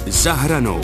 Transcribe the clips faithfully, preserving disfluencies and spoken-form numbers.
Za hranou.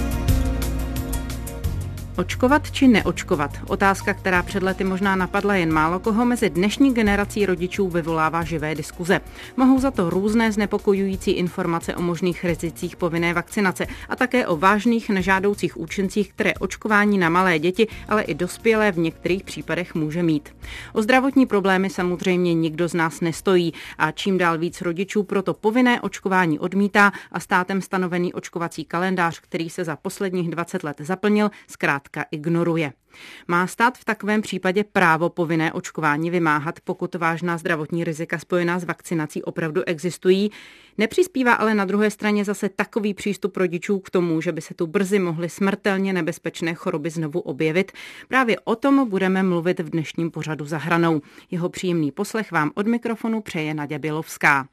Očkovat či neočkovat? Otázka, která před lety možná napadla jen málo koho, mezi dnešní generací rodičů vyvolává živé diskuze. Mohou za to různé znepokojující informace o možných rizicích povinné vakcinace a také o vážných nežádoucích účincích, které očkování na malé děti, ale i dospělé v některých případech může mít. O zdravotní problémy samozřejmě nikdo z nás nestojí a čím dál víc rodičů proto povinné očkování odmítá a státem stanovený očkovací kalendář, který se za posledních dvacet let zaplnil, zkrátka ignoruje. Má stát v takovém případě právo povinné očkování vymáhat, pokud vážná zdravotní rizika spojená s vakcinací opravdu existují? Nepřispívá ale na druhé straně zase takový přístup rodičů k tomu, že by se tu brzy mohly smrtelně nebezpečné choroby znovu objevit? Právě o tom budeme mluvit v dnešním pořadu Za hranou. Jeho příjemný poslech vám od mikrofonu přeje Naďa Bělovská.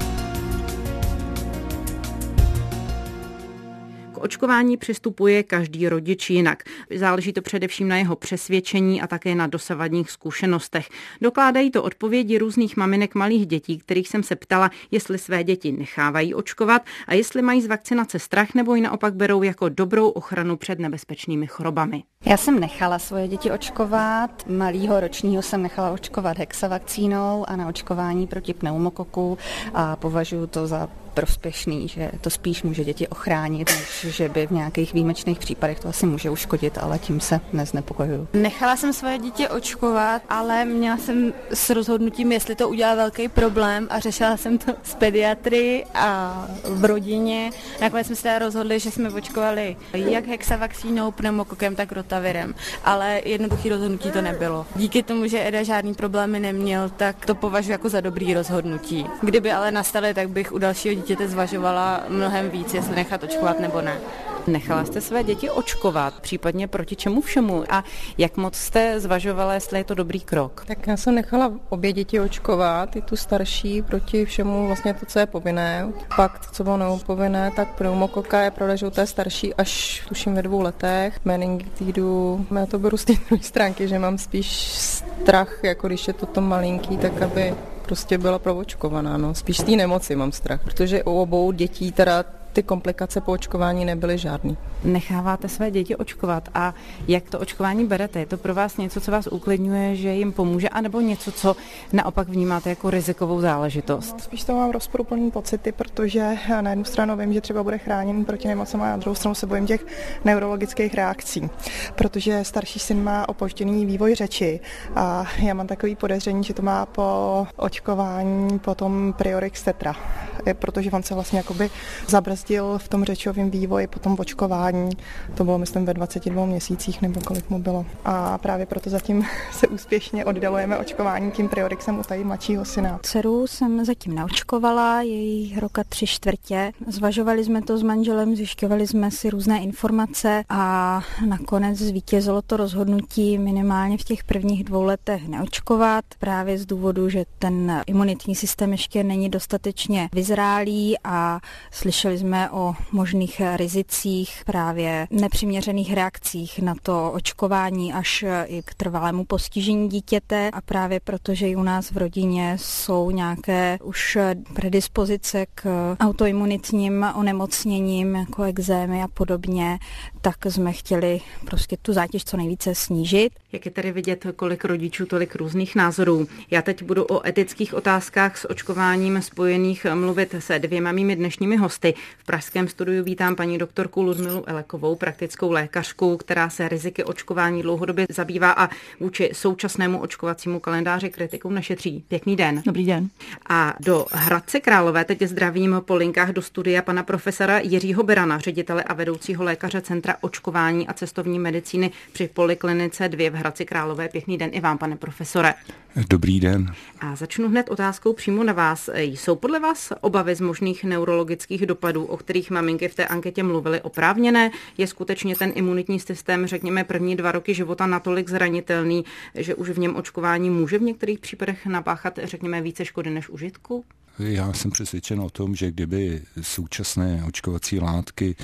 Očkování přistupuje každý rodič jinak. Záleží to především na jeho přesvědčení a také na dosavadních zkušenostech. Dokládají to odpovědi různých maminek malých dětí, kterých jsem se ptala, jestli své děti nechávají očkovat a jestli mají z vakcinace strach nebo ji naopak berou jako dobrou ochranu před nebezpečnými chorobami. Já jsem nechala svoje děti očkovat. Malýho ročního jsem nechala očkovat hexavakcínou a na očkování proti pneumokoku a považuji to za prospěšný, že to spíš může děti ochránit, než že by v nějakých výjimečných případech to asi může uškodit, ale tím se neznepokojuju. Nechala jsem svoje dítě očkovat, ale měla jsem s rozhodnutím, jestli to udělá velký problém a řešila jsem to s pediatry a v rodině. Nakonec jsme se teda rozhodli, že jsme očkovali jak hexavakcínou, pneumokokem, tak rotavirem, ale jednoduchý rozhodnutí to nebylo. Díky tomu, že Eda žádný problémy neměl, tak to považuji jako za dobrý rozhodnutí. Kdyby ale nastaly, tak bych u dalšího dítěte zvažovala mnohem víc, jestli nechat očkovat nebo ne. Nechala jste své děti očkovat, případně proti čemu všemu? A jak moc jste zvažovala, jestli je to dobrý krok? Tak já jsem nechala obě děti očkovat, i tu starší proti všemu vlastně to, co je povinné. Pak to, co bylo nepovinné, tak pneumokoka je pravda, že u té starší až tuším ve dvou letech. Meningitidu, já to beru z té druhé stránky, že mám spíš strach, jako když je to to malinký, tak aby prostě byla proočkovaná. No. Spíš z té nemoci mám strach, protože u obou dětí teda ty komplikace po očkování nebyly žádný. Necháváte své děti očkovat a jak to očkování berete? Je to pro vás něco, co vás uklidňuje, že jim pomůže, anebo něco, co naopak vnímáte jako rizikovou záležitost? No, spíš to mám rozporuplný pocity, protože na jednu stranu vím, že třeba bude chráněn proti nemocem a na druhou stranu se bojím těch neurologických reakcí, protože starší syn má opožděný vývoj řeči a já mám takový podezření, že to má po očkování potom priorix tetra, protože on se vlastně jakoby zabrzdil v tom řečovém vývoji, potom v očkování. To bylo, myslím, ve dvaceti dvou měsících, nebo kolik mu bylo. A právě proto zatím se úspěšně oddalujeme očkování tím priorixem u tady mladšího syna. Dceru jsem zatím naočkovala, její roka tři čtvrtě. Zvažovali jsme to s manželem, zjišťovali jsme si různé informace a nakonec zvítězilo to rozhodnutí minimálně v těch prvních dvou letech neočkovat, právě z důvodu, že ten imunitní systém ještě není dostatečně vyzrálý a slyšeli jsme o možných rizicích, právě nepřiměřených reakcích na to očkování až i k trvalému postižení dítěte a právě protože i u nás v rodině jsou nějaké už predispozice k autoimunitním onemocněním, jako ekzémy a podobně, tak jsme chtěli prostě tu zátěž co nejvíce snížit. Jak je tedy vidět, kolik rodičů, tolik různých názorů. Já teď budu o etických otázkách s očkováním spojených mluvit se dvěma mými dnešními hosty. V pražském studiu vítám paní doktorku Ludmilu Elekovou, praktickou lékařku, která se riziky očkování dlouhodobě zabývá a vůči současnému očkovacímu kalendáři kritikou nešetří. Pěkný den. Dobrý den. A do Hradce Králové teď zdravím po linkách do studia pana profesora Jiřího Berana, ředitele a vedoucího lékaře Centra očkování a cestovní medicíny při Poliklinice dva v Hradci Králové. Pěkný den i vám, pane profesore. Dobrý den. A začnu hned otázkou přímo na vás. Jsou podle vás obavy z možných neurologických dopadů, o kterých maminky v té anketě mluvily, oprávněné? Je skutečně ten imunitní systém, řekněme, první dva roky života natolik zranitelný, že už v něm očkování může v některých případech napáchat, řekněme, více škody než užitku? Já jsem přesvědčen o tom, že kdyby současné očkovací látky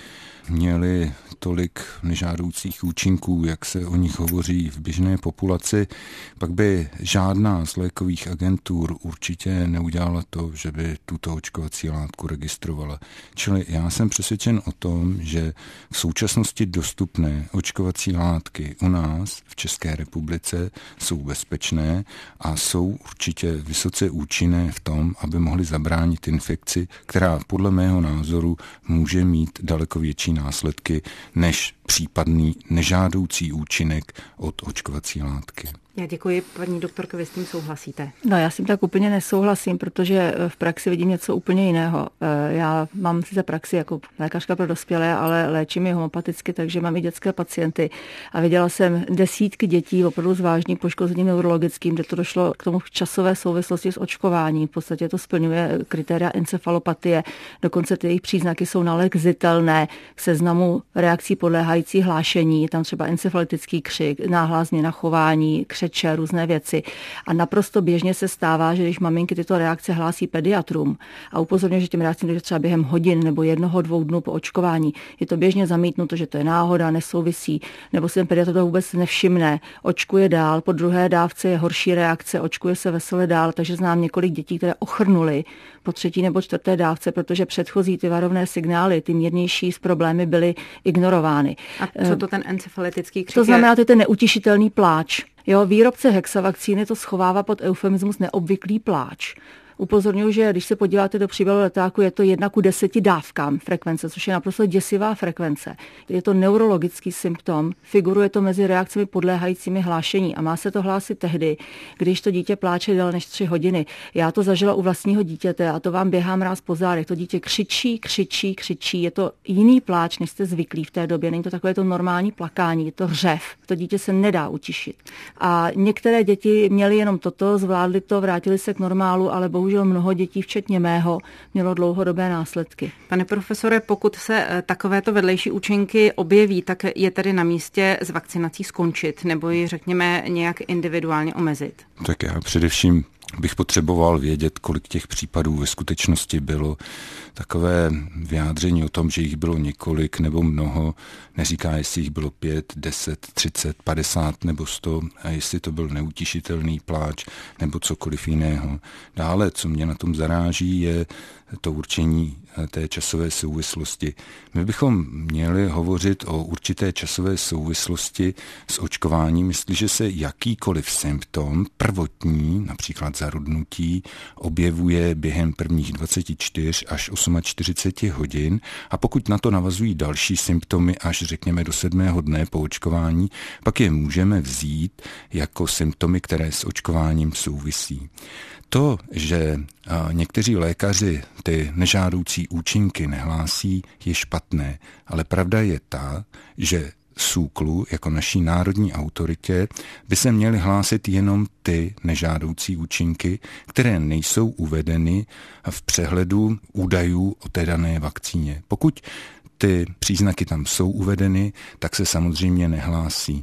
měly tolik nežádoucích účinků, jak se o nich hovoří v běžné populaci, pak by žádná z lékových agentur určitě neudělala to, že by tuto očkovací látku registrovala. Čili já jsem přesvědčen o tom, že v současnosti dostupné očkovací látky u nás v České republice jsou bezpečné a jsou určitě vysoce účinné v tom, aby mohly zabránit infekci, která podle mého názoru může mít daleko větší následky než případný nežádoucí účinek od očkovací látky. Já děkuji, paní doktorko, vy s tím souhlasíte? No, já s tím tak úplně nesouhlasím, protože v praxi vidím něco úplně jiného. Já mám sice praxi jako lékařka pro dospělé, ale léčím je homopaticky, takže mám i dětské pacienty a viděla jsem desítky dětí opravdu s vážným poškozením neurologickým, kde to došlo k tomu v časové souvislosti s očkováním. V podstatě to splňuje kritéria encefalopatie, dokonce ty jejich příznaky jsou nalezitelné k seznamu reakcí podléhající hlášení, je tam třeba encefalitický křik, náhlá změna chování, křeče, různé věci. A naprosto běžně se stává, že když maminky tyto reakce hlásí pediatrům a upozorňují, že těm reakcím dojde třeba během hodin nebo jednoho, dvou dnů po očkování, je to běžně zamítnuto, že to je náhoda, nesouvisí, nebo si ten pediatr to vůbec nevšimne, očkuje dál, po druhé dávce je horší reakce, očkuje se vesele dál, takže znám několik dětí, které ochrnuly po třetí nebo čtvrté dávce, protože předchozí ty varovné signály, ty mírnější z problémy byly ignorovány. A co to ten encefalitický křik? To znamená, to je ten neutišitelný pláč. Jo, výrobce hexavakcíny to schovává pod eufemismus neobvyklý pláč. Upozorňuji, že když se podíváte do příbalu letáku, je to jedna ku deseti dávkám frekvence, což je naprosto děsivá frekvence. Je to neurologický symptom, figuruje to mezi reakcemi podléhajícími hlášení a má se to hlásit tehdy, když to dítě pláče déle než tři hodiny. Já to zažila u vlastního dítěte a to vám běhá mráz po zádech. To dítě křičí, křičí, křičí. Je to jiný pláč, než jste zvyklí v té době. Není to takové to normální plakání, je to řev. To dítě se nedá utišit. A některé děti měly jenom toto, zvládly to, vrátili se k normálu, ale bohužel Bohužel mnoho dětí, včetně mého, mělo dlouhodobé následky. Pane profesore, pokud se takovéto vedlejší účinky objeví, tak je tedy na místě s vakcinací skončit nebo ji, řekněme, nějak individuálně omezit? Tak já především bych potřeboval vědět, kolik těch případů ve skutečnosti bylo. Takové vyjádření o tom, že jich bylo několik nebo mnoho, neříká, jestli jich bylo pět, deset, třicet, padesát nebo sto a jestli to byl neutišitelný pláč nebo cokoliv jiného. Dále, co mě na tom zaráží, je to určení té časové souvislosti. My bychom měli hovořit o určité časové souvislosti s očkováním, jestliže se jakýkoliv symptom prvotní, například zarudnutí, objevuje během prvních dvacet čtyři až čtyřicet osm hodin a pokud na to navazují další symptomy až řekněme do sedmého dne po očkování, pak je můžeme vzít jako symptomy, které s očkováním souvisí. To, že někteří lékaři ty nežádoucí účinky nehlásí, je špatné, ale pravda je ta, že SÚKLu jako naší národní autoritě by se měly hlásit jenom ty nežádoucí účinky, které nejsou uvedeny v přehledu údajů o té dané vakcíně. Pokud ty příznaky tam jsou uvedeny, tak se samozřejmě nehlásí.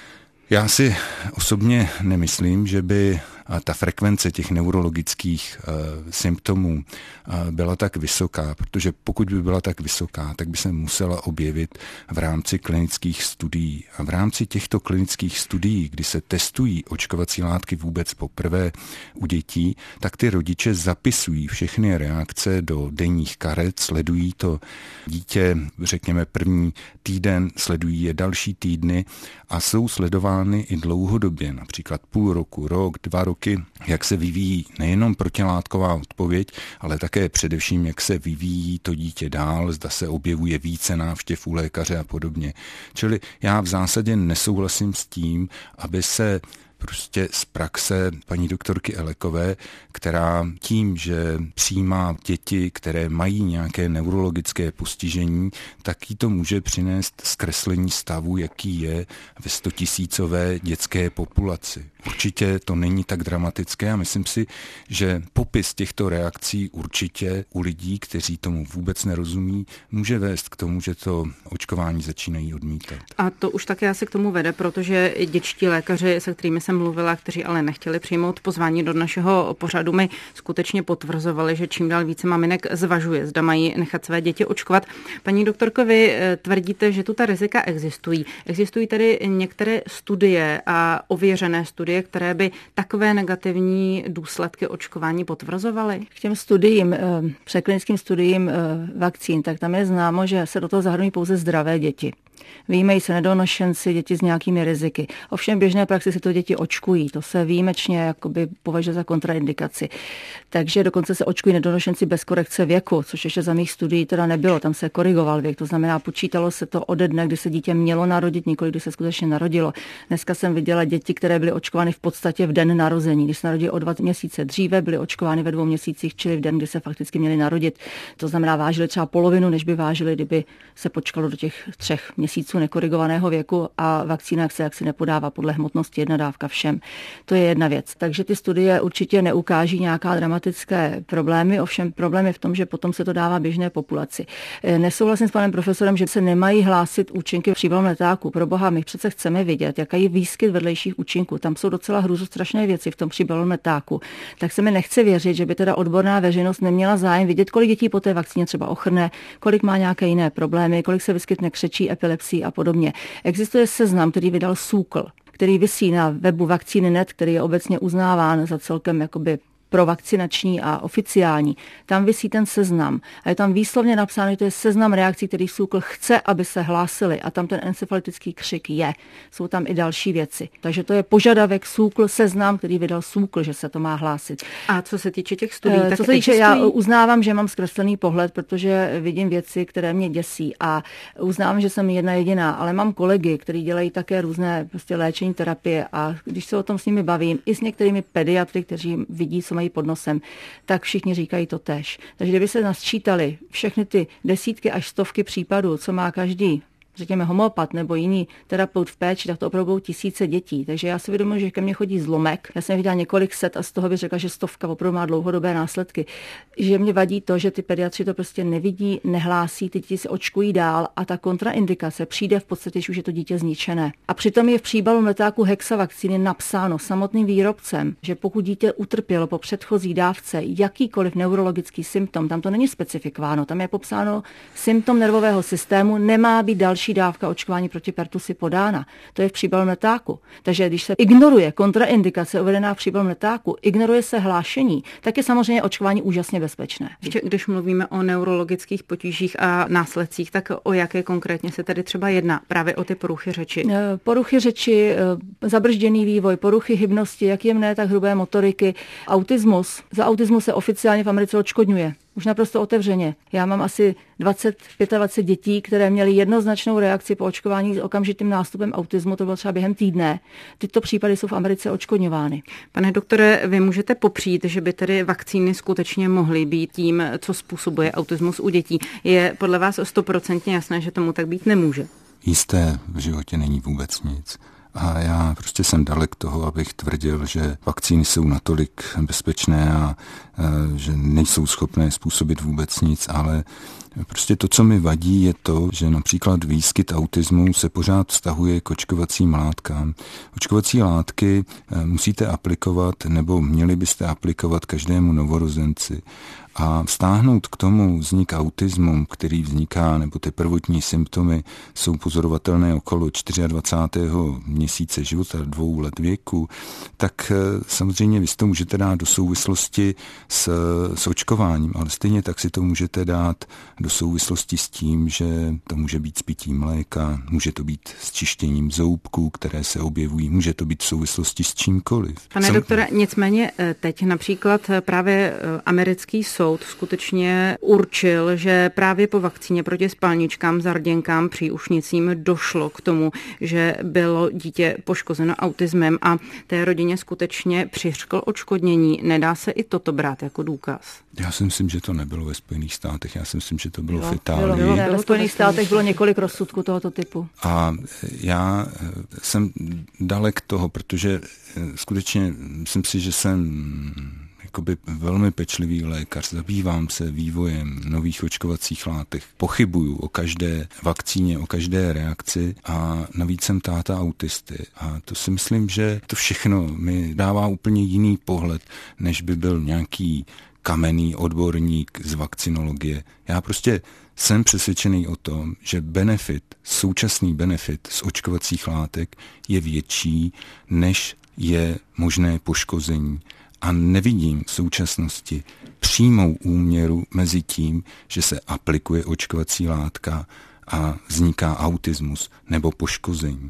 Já si osobně nemyslím, že by ta frekvence těch neurologických uh, symptomů uh, byla tak vysoká, protože pokud by byla tak vysoká, tak by se musela objevit v rámci klinických studií. A v rámci těchto klinických studií, kdy se testují očkovací látky vůbec poprvé u dětí, tak ty rodiče zapisují všechny reakce do denních karet, sledují to dítě, řekněme první týden, sledují je další týdny a jsou sledovány i dlouhodobě, například půl roku, rok, dva roky, jak se vyvíjí nejenom protilátková odpověď, ale také především, jak se vyvíjí to dítě dál, zda se objevuje více návštěv u lékaře a podobně. Čili já v zásadě nesouhlasím s tím, aby se prostě z praxe paní doktorky Elekové, která tím, že přijímá děti, které mají nějaké neurologické postižení, tak jí to může přinést zkreslení stavu, jaký je ve stotisícové dětské populaci. Určitě to není tak dramatické a myslím si, že popis těchto reakcí určitě u lidí, kteří tomu vůbec nerozumí, může vést k tomu, že to očkování začínají odmítat. A to už také asi k tomu vede, protože dětští lékaři, se kterými jsem jsem mluvila, kteří ale nechtěli přijmout pozvání do našeho pořadu, mi skutečně potvrzovali, že čím dál více maminek zvažuje, zda mají nechat své děti očkovat. Paní doktorko, vy tvrdíte, že tu ta rizika existují. Existují tady některé studie a ověřené studie, které by takové negativní důsledky očkování potvrzovaly? K těm studiím, překlinickým studiím vakcín, tak tam je známo, že se do toho zahrnují pouze zdravé děti. Vyjímají se nedonošenci, děti s nějakými riziky. Ovšem v běžné praxi si to děti očkují. To se výjimečně jakoby považuje za kontraindikaci. Takže dokonce se očkují nedonošenci bez korekce věku, což ještě za mých studií teda nebylo. Tam se korigoval věk. To znamená, počítalo se to ode dne, kdy se dítě mělo narodit, nikoli kdy se skutečně narodilo. Dneska jsem viděla děti, které byly očkovány v podstatě v den narození. Když se narodili o dva měsíce dříve, byly očkovány ve dvou měsících, čili v den, kdy se fakticky měli narodit. To znamená, vážili třeba polovinu, než by vážili, kdyby se počkalo do těch třech měsíců nekorigovaného věku, a vakcína se jaksi nepodává podle hmotnosti jedna dávka všem. To je jedna věc. Takže ty studie určitě neukáží nějaká dramatické problémy, ovšem problém je v tom, že potom se to dává běžné populaci. Nesouhlasím s panem profesorem, že se nemají hlásit účinky v příbalom letáku. Pro boha, my přece chceme vidět, jaký je výskyt vedlejších účinků. Tam jsou docela hrůzostrašné věci v tom příbalom letáku. Tak se mi nechce věřit, že by teda odborná veřejnost neměla zájem vidět, kolik dětí po té vakcíně třeba ochrne, kolik má nějaké jiné problémy, kolik se vyskytne křečí, epilepsii a podobně. Existuje seznam, který vydal SÚKL, který visí na webu vakcíny tečka net, který je obecně uznáván za celkem jakoby pro vakcinační a oficiální. Tam visí ten seznam a je tam výslovně napsáno, že to je seznam reakcí, který SÚKL chce, aby se hlásily, a tam ten encefalitický křik je. Jsou tam i další věci. Takže to je požadavek SÚKL, seznam, který vydal SÚKL, že se to má hlásit. A co se týče těch studií, co tak se týče, já uznávám, že mám zkreslený pohled, protože vidím věci, které mě děsí, a uznávám, že jsem jedna jediná, ale mám kolegy, kteří dělají také různé prostě léčení, terapie, a když se o tom s nimi bavím, i s některými pediatry, kteří vidí, co mají pod nosem, tak všichni říkají to též. Takže kdyby se nasčítali všechny ty desítky až stovky případů, co má každý, řekněme homeopat nebo jiný terapeut v péči, tak to opravdu budou tisíce dětí. Takže já si vědomuji, že ke mně chodí zlomek. Já jsem viděla několik set a z toho bych řekla, že stovka opravdu má dlouhodobé následky. Že mě vadí to, že ty pediatři to prostě nevidí, nehlásí, ty děti se očkují dál a ta kontraindikace přijde v podstatě, že už je to dítě zničené. A přitom je v příbalu letáku hexavakcíny napsáno samotným výrobcem, že pokud dítě utrpělo po předchozí dávce jakýkoliv neurologický symptom, tam to není specifikováno, tam je popsáno symptom nervového systému, nemá být další dávka očkování proti pertusi podána. To je v příbalom letáku. Takže když se ignoruje kontraindikace uvedená v příbalom letáku, ignoruje se hlášení, tak je samozřejmě očkování úžasně bezpečné. Ještě když mluvíme o neurologických potížích a následcích, tak o jaké konkrétně se tady třeba jedná? Právě o ty poruchy řeči. Poruchy řeči, zabržděný vývoj, poruchy hybnosti, jak jemné, tak hrubé motoriky, autismus. Za autismus se oficiálně v Americe odškodňuje. Už naprosto otevřeně. Já mám asi dvacet, dvacet pět dětí, které měly jednoznačnou reakci po očkování s okamžitým nástupem autismu, to bylo třeba během týdne. Tyto případy jsou v Americe odškodňovány. Pane doktore, vy můžete popřít, že by tedy vakcíny skutečně mohly být tím, co způsobuje autismus u dětí. Je podle vás stoprocentně jasné, že tomu tak být nemůže? Jisté v životě není vůbec nic. A já prostě jsem dalek toho, abych tvrdil, že vakcíny jsou natolik bezpečné a e, že nejsou schopné způsobit vůbec nic, ale prostě to, co mi vadí, je to, že například výskyt autismu se pořád vztahuje k očkovacím látkám. Očkovací látky e, musíte aplikovat, nebo měli byste aplikovat každému novorozenci. A vztáhnout k tomu vznik autismu, který vzniká, nebo ty prvotní symptomy jsou pozorovatelné okolo dvacátého čtvrtého měsíce života, dvou let věku, tak samozřejmě vy si to můžete dát do souvislosti s, s očkováním, ale stejně tak si to můžete dát do souvislosti s tím, že to může být s pitím mléka, může to být s čištěním zoubků, které se objevují, může to být v souvislosti s čímkoliv. Pane Jsem... doktore, nicméně teď například právě americký soud skutečně určil, že právě po vakcíně proti spalničkám, zarděnkám, příušnicím došlo k tomu, že bylo dítě poškozeno autismem a té rodině skutečně přiřkl odškodnění. Nedá se i toto brát jako důkaz? Já si myslím, že to nebylo ve Spojených státech. Já si myslím, že to bylo, bylo v Itálii. Bylo, bylo, bylo, ve Spojených státech bylo několik rozsudků tohoto typu. A já jsem dalek toho, protože skutečně myslím si, že jsem jakoby velmi pečlivý lékař, zabývám se vývojem nových očkovacích látek, pochybuju o každé vakcíně, o každé reakci a navíc jsem táta autisty. A to si myslím, že to všechno mi dává úplně jiný pohled, než by byl nějaký kamenný odborník z vakcinologie. Já prostě jsem přesvědčený o tom, že benefit, současný benefit z očkovacích látek je větší, než je možné poškození. A nevidím v současnosti přímou úměru mezi tím, že se aplikuje očkovací látka a vzniká autismus nebo poškození.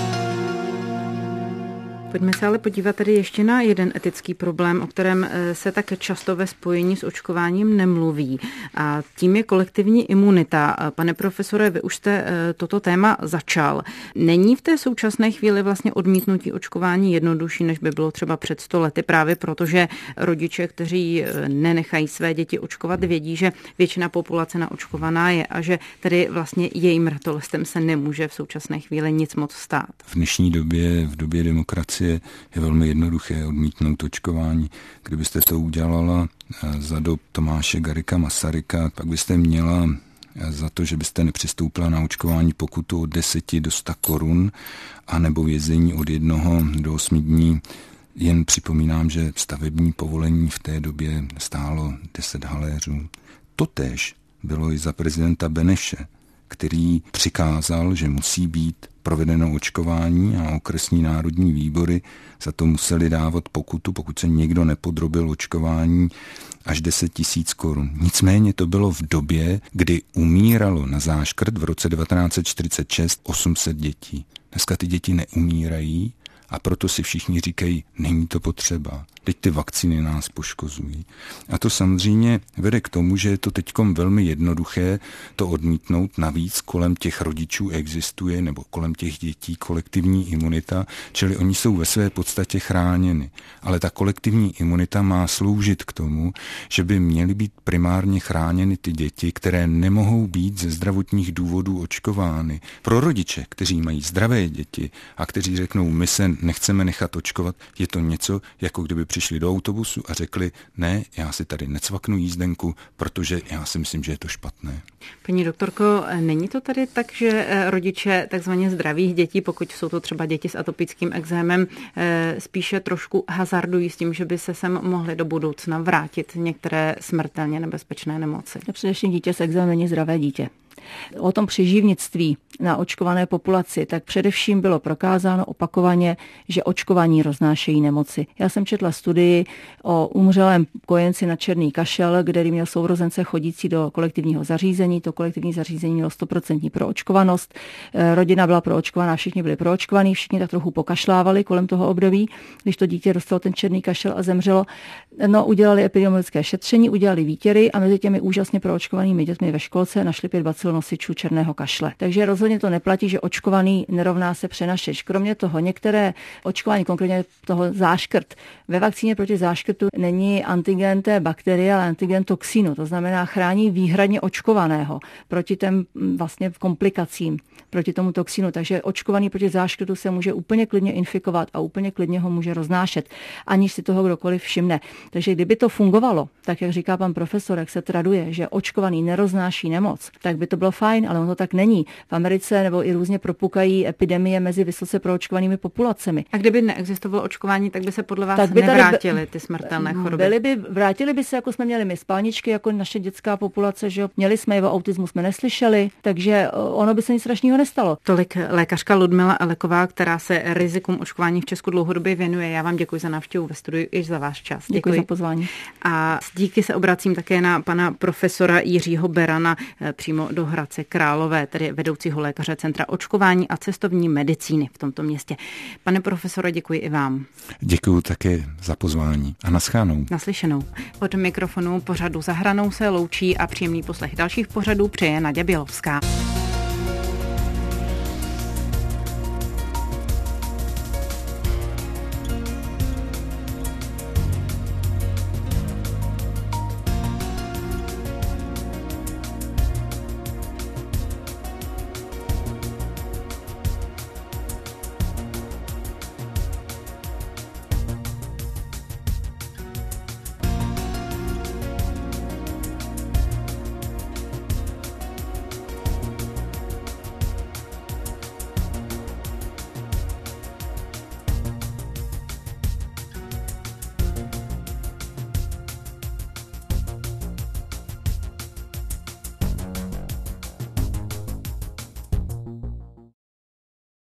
Pojďme se ale podívat tady ještě na jeden etický problém, o kterém se tak často ve spojení s očkováním nemluví. A tím je kolektivní imunita. Pane profesore, vy už jste toto téma začal. Není v té současné chvíli vlastně odmítnutí očkování jednodušší, než by bylo třeba před sto lety, právě protože rodiče, kteří nenechají své děti očkovat, vědí, že většina populace naočkovaná je a že tedy vlastně jejím ratolestem se nemůže v současné chvíli nic moc stát. V dnešní době, v době demokracie, je velmi jednoduché odmítnout očkování. Kdybyste to udělala za dob Tomáše Garrigua Masaryka, pak byste měla za to, že byste nepřistoupila na očkování pokutu od deseti do sta korun a nebo vězení od jednoho do osmi dní. Jen připomínám, že stavební povolení v té době stálo deset haléřů. Totéž bylo i za prezidenta Beneše, který přikázal, že musí být provedeno očkování a okresní národní výbory za to museli dávat pokutu, pokud se někdo nepodrobil očkování, až deset tisíc korun. Nicméně to bylo v době, kdy umíralo na záškrt v roce devatenáct set čtyřicet šest osm set dětí. Dneska ty děti neumírají a proto si všichni říkají, není to potřeba. Teď ty vakcíny nás poškozují. A to samozřejmě vede k tomu, že je to teďkom velmi jednoduché to odmítnout. Navíc kolem těch rodičů existuje, nebo kolem těch dětí kolektivní imunita, čili oni jsou ve své podstatě chráněni. Ale ta kolektivní imunita má sloužit k tomu, že by měly být primárně chráněny ty děti, které nemohou být ze zdravotních důvodů očkovány. Pro rodiče, kteří mají zdravé děti a kteří řeknou, my se nechceme nechat očkovat, je to něco, jako kdyby přišli do autobusu a řekli, ne, já si tady necvaknu jízdenku, protože já si myslím, že je to špatné. Paní doktorko, není to tady tak, že rodiče takzvaně zdravých dětí, pokud jsou to třeba děti s atopickým ekzémem, spíše trošku hazardují s tím, že by se sem mohly do budoucna vrátit některé smrtelně nebezpečné nemoci? Především dítě s ekzémem není zdravé dítě. O tom přežívnictví na očkované populaci, tak především bylo prokázáno opakovaně, že očkování roznášejí nemoci. Já jsem četla studii o umřelém kojenci na černý kašel, který měl sourozence chodící do kolektivního zařízení. To kolektivní zařízení mělo sto procent proočkovanost. Rodina byla proočkovaná, všichni byli proočkovaní, všichni tak trochu pokašlávali kolem toho období, když to dítě dostalo ten černý kašel a zemřelo. No, udělali epidemiologické šetření, udělali výtěry a mezi těmi úžasně proočkovanými dětmi ve školce našli pět bacil nosičů černého kašle. Takže rozhodně to neplatí, že očkovaný nerovná se přenašeč. Kromě toho některé očkování, konkrétně toho záškrt, ve vakcíně proti záškrtu není antigen té bakterie, ale antigen toxínu. To znamená, chrání výhradně očkovaného proti těm vlastně komplikacím, proti tomu toxínu. Takže očkovaný proti záškrtu se může úplně klidně infikovat a úplně klidně ho může roznášet, aniž si toho kdokoliv všimne. Takže kdyby to fungovalo, tak jak říká pan profesor, jak se traduje, že očkovaný neroznáší nemoc, tak by to bylo fajn, ale ono to tak není. V Americe nebo i různě propukají epidemie mezi vysoce proočkovanými populacemi. A kdyby neexistovalo očkování, tak by se podle vás tak by nevrátily ty smrtelné choroby? Byly by, vrátili by se, jako jsme měli my spalničky, jako naše dětská populace, že jo. Měli jsme o autismu, jsme neslyšeli, takže ono by se nic strašného nestalo. Tolik lékařka Ludmila Eleková, která se rizikům očkování v Česku dlouhodobě věnuje. Já vám děkuji za návštěvu ve studiu i za váš čas. Děkuji, děkuji za pozvání. A díky se obracím také na pana profesora Jiřího Berana přímo do Hradce Králové, tedy vedoucího lékaře Centra očkování a cestovní medicíny v tomto městě. Pane profesore, děkuji i vám. Děkuji také za pozvání a naschánou. Naslyšenou. Od mikrofonu pořadu Za hranou se loučí a příjemný poslech dalších pořadů přeje Naděja Bělovská.